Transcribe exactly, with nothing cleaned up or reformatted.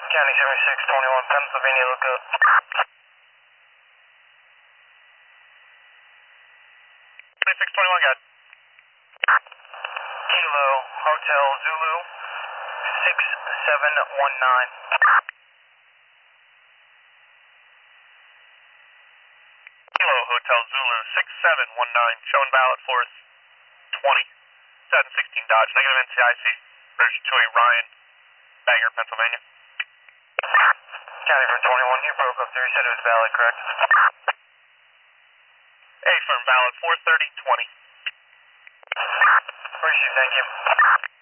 County seventy-six twenty-one, Pennsylvania, look up. seventy-six twenty-one, got it. Kilo, Hotel Zulu, six seven one nine. Kilo, Hotel Zulu, six seven one nine, showing valid force twenty, seven sixteen Dodge, negative N C I C, version two eight Ryan, Bangor, Pennsylvania. County from twenty-one, you broke up there, you said it was valid, correct? A firm valid, four thirty twenty. Appreciate it, thank you.